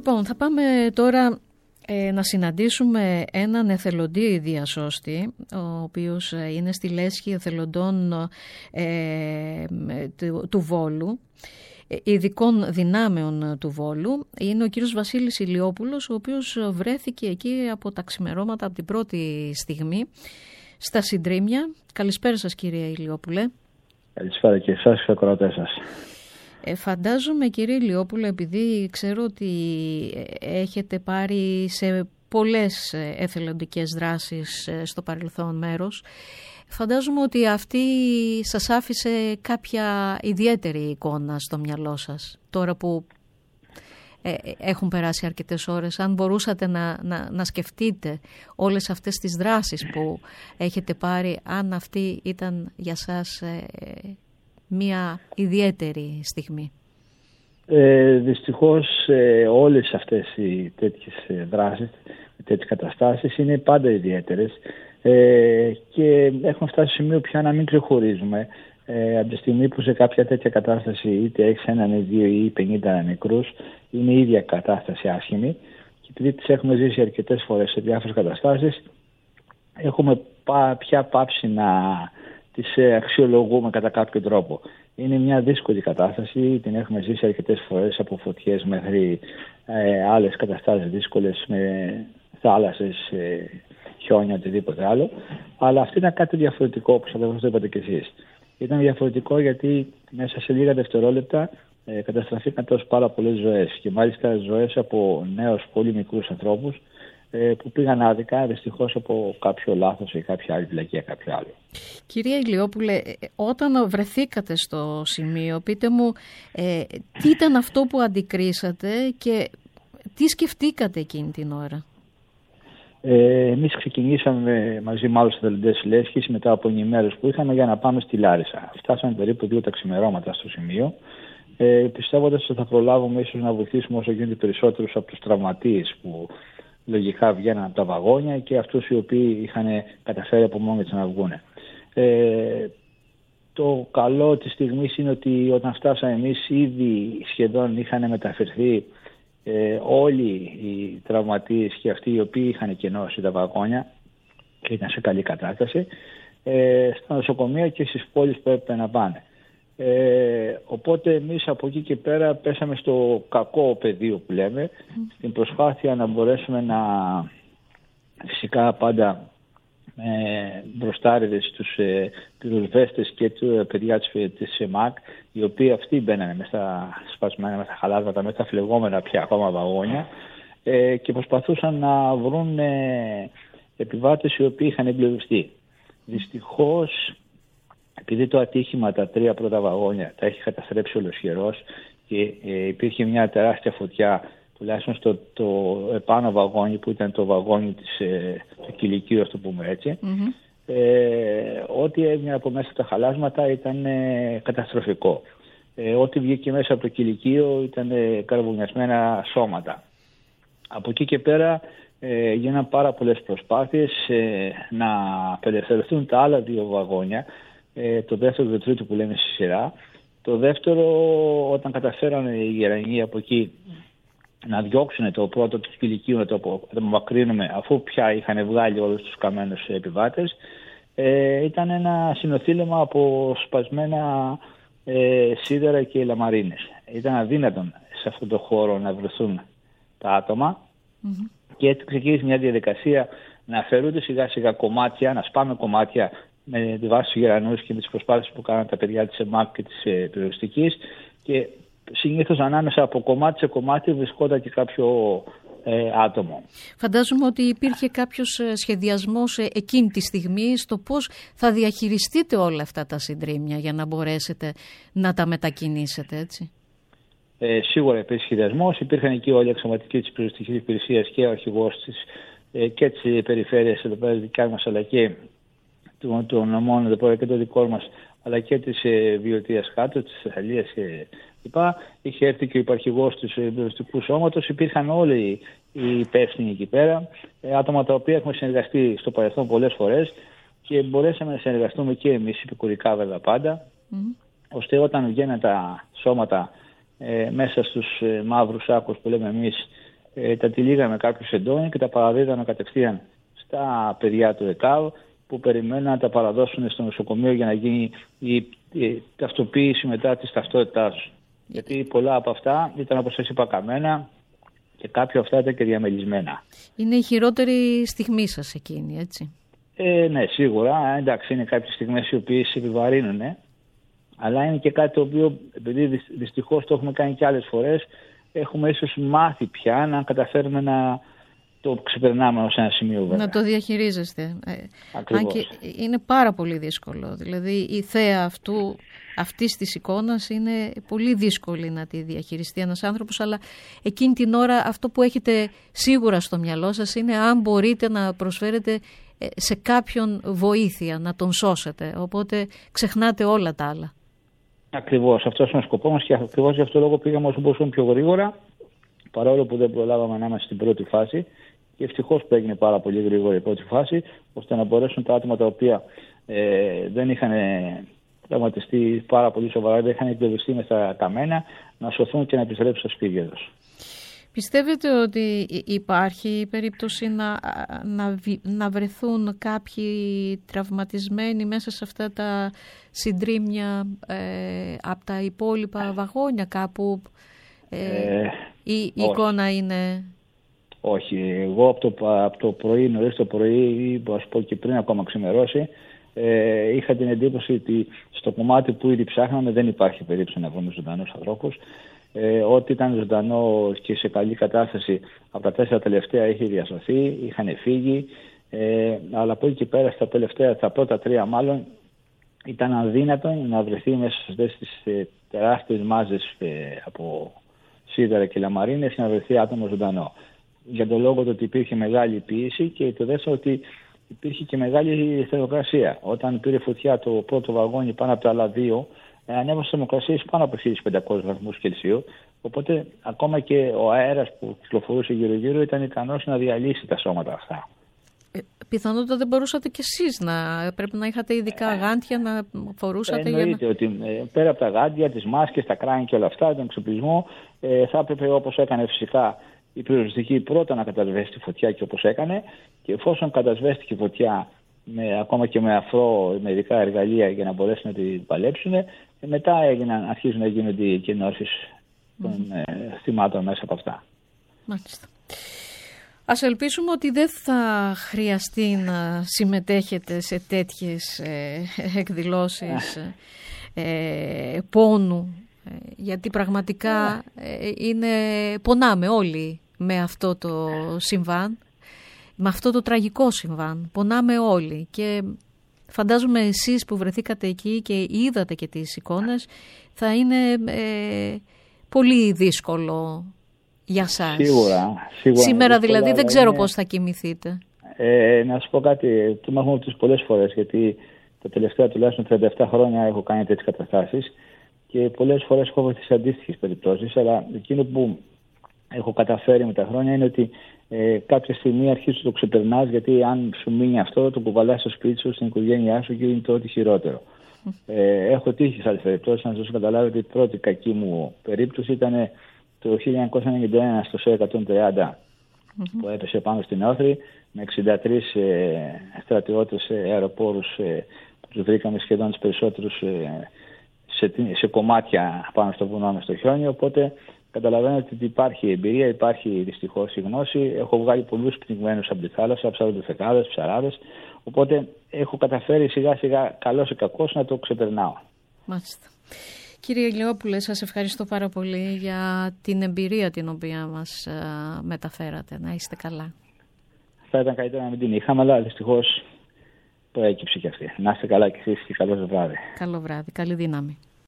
Λοιπόν, θα πάμε τώρα να συναντήσουμε έναν εθελοντή διασώστη, ο οποίος είναι στη λέσχη εθελοντών του Βόλου, ειδικών δυνάμεων του Βόλου. Είναι ο κύριος Βασίλης Ηλιόπουλος, ο οποίος βρέθηκε εκεί από τα ξημερώματα, από την πρώτη στιγμή, στα Συντρίμια. Καλησπέρα σας, κύριε Ηλιόπουλε. Καλησπέρα και εσάς και στους ακροατές σας. Φαντάζομαι, κύριε Ηλιόπουλε, επειδή ξέρω ότι έχετε πάρει σε πολλές εθελοντικές δράσεις στο παρελθόν μέρος, φαντάζομαι ότι αυτή σας άφησε κάποια ιδιαίτερη εικόνα στο μυαλό σας, τώρα που έχουν περάσει αρκετές ώρες. Αν μπορούσατε να σκεφτείτε όλες αυτές τις δράσεις που έχετε πάρει, αν αυτή ήταν για σας μια ιδιαίτερη στιγμή. Δυστυχώς όλες αυτές οι τέτοιες δράσεις, τέτοιες καταστάσεις είναι πάντα ιδιαίτερες και έχουν φτάσει στο σημείο πια να μην ξεχωρίζουμε από τη στιγμή που σε κάποια τέτοια κατάσταση είτε έχεις έναν ή δύο ή 50 νεκρούς, είναι η ίδια κατάσταση άσχημη, και επειδή τις έχουμε ζήσει αρκετές φορές σε διάφορες καταστάσεις, έχουμε πια πάψει να τις αξιολογούμε κατά κάποιο τρόπο. Είναι μια δύσκολη κατάσταση, την έχουμε ζήσει αρκετές φορές, από φωτιές μέχρι άλλες καταστάσεις δύσκολες με θάλασσες, χιόνια, οτιδήποτε άλλο. Αλλά αυτή ήταν κάτι διαφορετικό, όπως ακριβώς το είπατε κι εσείς. Ήταν διαφορετικό γιατί μέσα σε λίγα δευτερόλεπτα καταστραφήκαν τόσο πάρα πολλές ζωές, και μάλιστα ζωές από νέους πολύ μικρούς ανθρώπους που πήγαν άδικα, δυστυχώς, από κάποιο λάθος ή κάποια άλλη βλακεία, κάποιο άλλο. Κυρία Ηλιόπουλε, όταν βρεθήκατε στο σημείο, πείτε μου τι ήταν αυτό που αντικρίσατε και τι σκεφτήκατε εκείνη την ώρα. Εμείς ξεκινήσαμε μαζί με άλλους εθελοντές Λέσχης μετά από ενημέρωση που είχαμε για να πάμε στη Λάρισα. Φτάσαμε περίπου 2 τα ξημερώματα στο σημείο, πιστεύοντας ότι θα προλάβουμε ίσως να βοηθήσουμε όσο γίνεται περισσότερους από τους τραυματίες που λογικά βγαίναν από τα βαγόνια και αυτούς οι οποίοι είχαν καταφέρει από μόνοι τους να βγουν. Το καλό της στιγμής είναι ότι όταν φτάσαμε εμείς ήδη σχεδόν είχαν μεταφερθεί όλοι οι τραυματίες και αυτοί οι οποίοι είχαν κενώσει τα βαγόνια και ήταν σε καλή κατάσταση στα νοσοκομεία και στις πόλεις που έπρεπε να πάνε. Οπότε εμείς από εκεί και πέρα πέσαμε στο κακό πεδίο που λέμε, στην προσπάθεια να μπορέσουμε να, φυσικά πάντα μπροστάριδες στους πυροσβέστες και του παιδιά της ΕΜΑΚ, οι οποίοι αυτοί μπαίνανε μέσα στα σπασμένα, μέσα στα χαλάσματα, μέσα στα φλεγόμενα πια ακόμα βαγόνια, και προσπαθούσαν να βρουν επιβάτες οι οποίοι είχαν εγκλωβιστεί. Δυστυχώς, επειδή το ατύχημα, τα 3 πρώτα βαγόνια τα έχει καταστρέψει ολοσχερός και υπήρχε μια τεράστια φωτιά, τουλάχιστον στο επάνω βαγόνι που ήταν το βαγόνι του κηλικίου, ας το πούμε έτσι, ό,τι έβγαινε από μέσα τα χαλάσματα ήταν καταστροφικό. Ό,τι βγήκε μέσα από το κηλικείο ήταν καρβουνιασμένα σώματα. Από εκεί και πέρα γίναν πάρα πολλές προσπάθειες να απελευθερωθούν τα άλλα 2 βαγόνια, το δεύτερο και το τρίτο που λέμε στη σειρά. Το δεύτερο, όταν καταφέρανε οι γερανοί από εκεί να διώξουν το πρώτο του κηλικίου, να το απομακρύνουμε, αφού πια είχαν βγάλει όλους τους καμένους επιβάτες, ήταν ένα συνοθήλευμα από σπασμένα σίδερα και λαμαρίνες. Ήταν αδύνατον σε αυτόν τον χώρο να βρεθούν τα άτομα, και έτσι ξεκίνησε μια διαδικασία να αφαιρούνται σιγά σιγά κομμάτια, να σπάμε κομμάτια με τη βάση του γερανούς και με τις προσπάθειες που κάναν τα παιδιά της ΕΜΑΚ και της πυροσβεστικής, και συνήθως ανάμεσα από κομμάτι σε κομμάτι βρισκόταν και κάποιο άτομο. Φαντάζομαι ότι υπήρχε κάποιος σχεδιασμός εκείνη τη στιγμή στο πώς θα διαχειριστείτε όλα αυτά τα συντρίμια για να μπορέσετε να τα μετακινήσετε, έτσι. Σίγουρα υπήρχε σχεδιασμός, υπήρχαν εκεί όλοι οι αξιωματικοί της πυροσβεστικής υπηρεσίας και ο αρχηγός της και της περιφέρειας εδώ πέρα δικιά μας, αλλά και των νομών εδώ πέρα και το δικό μας, αλλά και της Βιωτίας κάτω, της Θεσσαλίας κλπ. Είχε έρθει και ο υπαρχηγός του πυροσβεστικού σώματος, υπήρχαν όλοι οι υπεύθυνοι εκεί πέρα, άτομα τα οποία έχουμε συνεργαστεί στο παρελθόν πολλές φορές και μπορέσαμε να συνεργαστούμε και εμείς επικουρικά βέβαια πάντα, ώστε όταν βγαίνουν τα σώματα μέσα στους μαύρους σάκους που λέμε εμείς τα τυλίγαμε κάποιους εντόνι και τα παραδίδαμε κατευθείαν στα παιδιά του ΕΚΑΒ, που περιμένουν να τα παραδώσουν στο νοσοκομείο για να γίνει η ταυτοποίηση μετά της ταυτότητάς τους. Γιατί πολλά από αυτά ήταν, όπως σας είπα, καμένα και κάποια αυτά ήταν και διαμελισμένα. Είναι η χειρότερη στιγμή σας εκείνη, έτσι? Ναι, σίγουρα. Εντάξει, είναι κάποιες στιγμές οι οποίες επιβαρύνουν, αλλά είναι και κάτι το οποίο, επειδή δυστυχώς το έχουμε κάνει και άλλες φορές, έχουμε ίσως μάθει πια να καταφέρουμε να το ξεπερνάμε ως ένα σημείο, βέβαια. Να το διαχειρίζεστε. Ακριβώς. Αν και είναι πάρα πολύ δύσκολο. Δηλαδή η θέα αυτής της εικόνας είναι πολύ δύσκολη να τη διαχειριστεί ένας άνθρωπος, αλλά εκείνη την ώρα αυτό που έχετε σίγουρα στο μυαλό σας είναι αν μπορείτε να προσφέρετε σε κάποιον βοήθεια, να τον σώσετε. Οπότε ξεχνάτε όλα τα άλλα. Ακριβώς. Αυτός είναι ο σκοπός μας και ακριβώς γι' αυτό λόγο πήγαμε όσο μπορούσαμε πιο γρήγορα, παρόλο που δεν προλάβαμε να είμαστε στην πρώτη φάση. Και ευτυχώς που έγινε πάρα πολύ γρήγορα η πρώτη φάση, ώστε να μπορέσουν τα άτομα τα οποία δεν είχαν τραυματιστεί πάρα πολύ σοβαρά, δεν είχαν εκπαιδευτεί με στα καμένα, να σωθούν και να επιστρέψουν στα σπίτια τους. Πιστεύετε ότι υπάρχει περίπτωση να βρεθούν κάποιοι τραυματισμένοι μέσα σε αυτά τα συντρίμμια από τα υπόλοιπα βαγόνια κάπου? Η εικόνα είναι... Όχι, εγώ από το πρωί, νωρίς το πρωί, ή ας πω και πριν ακόμα ξημερώσει, είχα την εντύπωση ότι στο κομμάτι που ήδη ψάχναμε δεν υπάρχει περίπτωση να βρούμε ζωντανούς ανθρώπους. Ό,τι ήταν ζωντανό και σε καλή κατάσταση από τα 4 τελευταία είχε διασωθεί, είχαν φύγει, αλλά από εκεί και πέρα στα πρώτα 3 μάλλον ήταν αδύνατο να βρεθεί μέσα σε αυτές τις τεράστιες μάζες από σίδερα και λαμαρίνες να βρεθεί άτομο ζωντανό. Για τον λόγο ότι υπήρχε μεγάλη πίεση και το δεύτερο ότι υπήρχε και μεγάλη θερμοκρασία. Όταν πήρε φωτιά το πρώτο βαγόνι πάνω από τα άλλα 2, ανέβασε θερμοκρασίες πάνω από 1500 βαθμούς Κελσίου. Οπότε ακόμα και ο αέρας που κυκλοφορούσε γύρω-γύρω ήταν ικανός να διαλύσει τα σώματα αυτά. Πιθανότατα δεν μπορούσατε κι εσείς πρέπει να είχατε ειδικά γάντια να φορούσατε. Εννοείται ότι πέρα από τα γάντια, τις μάσκες, τα κράνη και όλα αυτά, τον εξοπλισμό, θα έπρεπε, όπως έκανε φυσικά η πυροσβεστική, πρώτα να κατασβέσει τη φωτιά και όπως έκανε, και εφόσον κατασβέστηκε η φωτιά ακόμα και με αφρό, με ειδικά εργαλεία για να μπορέσουν να την παλέψουν, μετά αρχίζουν να γίνονται οι εκενώσεις των θυμάτων μέσα από αυτά. Μάλιστα. Ας ελπίσουμε ότι δεν θα χρειαστεί να συμμετέχετε σε τέτοιες εκδηλώσεις πόνου, γιατί πραγματικά πονάμε όλοι με αυτό το συμβάν, με αυτό το τραγικό συμβάν. Πονάμε όλοι και φαντάζομαι εσείς που βρεθήκατε εκεί και είδατε και τις εικόνες θα είναι πολύ δύσκολο για σας. Σίγουρα. Σήμερα δηλαδή δεν ξέρω πώς θα κοιμηθείτε. Να σου πω κάτι, το έχουμε πει πολλές φορές, γιατί τα τελευταία τουλάχιστον 37 χρόνια έχω κάνει τέτοιες καταστάσεις και πολλές φορές έχω βοηθήσει αντίστοιχες περιπτώσεις, αλλά εκείνο που έχω καταφέρει με τα χρόνια είναι ότι κάποια στιγμή αρχίζεις να το ξεπερνάς, γιατί αν σου μείνει αυτό, το κουβαλάς στο σπίτι σου, στην οικογένειά σου και είναι το ό,τι χειρότερο. Έχω τύχει σε άλλες περιπτώσεις, να σας καταλάβω ότι η πρώτη κακή μου περίπτωση ήταν το 1991 στο ΣΕ 130 που έπεσε πάνω στην Όχθη με 63 στρατιώτες αεροπόρους που τους βρήκαμε σχεδόν τους περισσότερους σε κομμάτια πάνω στο βουνό μες στο χιόνι, οπότε καταλαβαίνετε ότι υπάρχει εμπειρία, υπάρχει δυστυχώς η γνώση. Έχω βγάλει πολλούς πνιγμένους από τη θάλασσα, ψαροδεφεκάδες, ψαράδες, οπότε έχω καταφέρει σιγά σιγά, καλώς ή κακώς, να το ξεπερνάω. Μάλιστα. Κύριε Ηλιόπουλε, σας ευχαριστώ πάρα πολύ για την εμπειρία την οποία μας μεταφέρατε. Να είστε καλά. Θα ήταν καλύτερα να μην την είχαμε, αλλά δυστυχώς προέκυψε και αυτή. Να είστε καλά και εσείς και καλό βράδυ. Καλό βράδυ. Καλή δύναμη.